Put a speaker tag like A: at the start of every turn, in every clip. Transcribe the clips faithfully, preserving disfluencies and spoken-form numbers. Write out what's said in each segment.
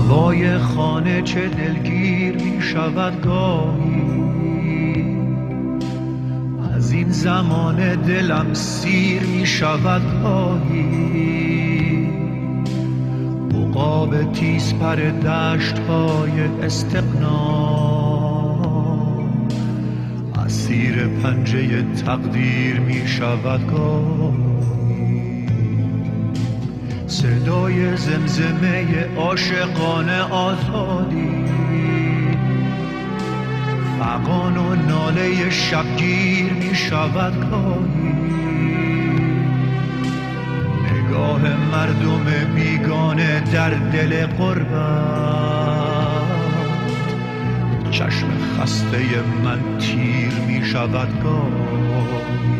A: هوای خانه چه دلگیر می شود گاهی، از این زمان دلم سیر می شود گاهی. عقاب تیز پر دشت های استقنا اسیر پنجه تقدیر می شود گاهی. صدای زمزمه عاشقان آزادی، فغان و ناله شبگیر می شود گاهی. نگاه مردم بیگانه در دل غربت، چشم خسته من تیر می شود گاهی.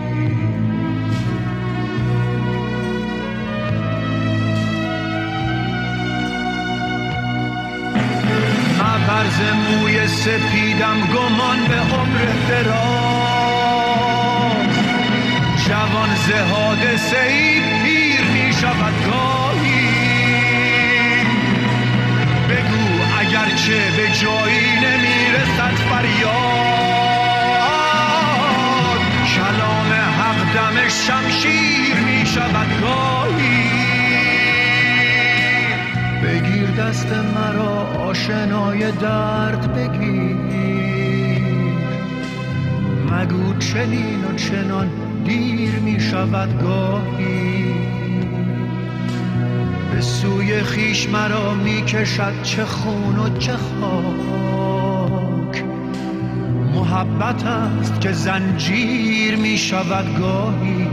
A: عرض موی سپیدم گمان به عمر دراز، جوان ز حادثه ای پیر می شود گاهی. بگو اگرچه به جایی نمی رسد فریاد، کلام حق دم شمشیر می شود گاهی. بگیر دست مرا آشنای درد بگیر، مگو چنین و چنان دیر می شود گاهی. به سوی خیش مرا می کشد چه خون و چه خاک، محبت است که زنجیر می شود گاهی.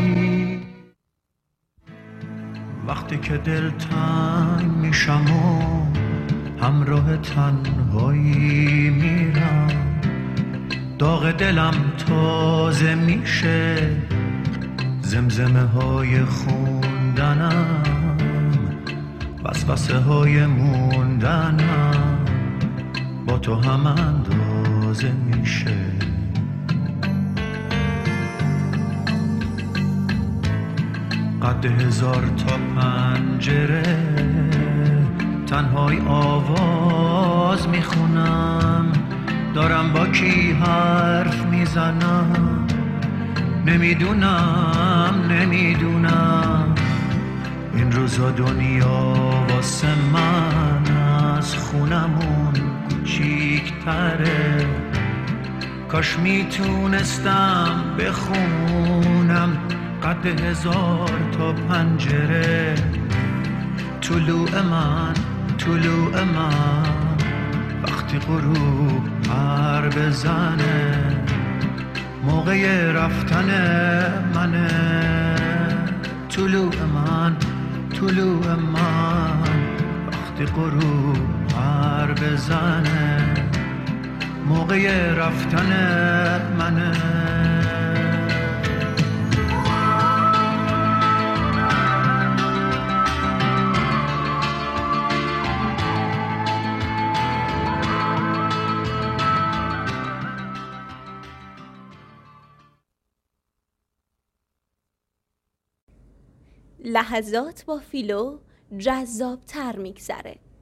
A: وقتی که دل تنگ میشم و همراه تنهایی میرم، داغ دلم تازه میشه، زمزمه های خوندنم، وسوسه های موندنم با تو هم اندازه میشه. قد هزار تا پنجره تنهای آواز میخونم، دارم با کی حرف میزنم، نمیدونم نمیدونم. این روزا دنیا واسه من از خونمون کوچیک‌تره، کاش میتونستم بخونم قد هزار تا پنجره. طلوع من طلوع من وقتی غروب پر بزنه، موقع رفتن منه. طلوع من طلوع من وقتی غروب پر بزنه، موقع رفتن منه.
B: لحظات با فیلو جذاب تر میگذره.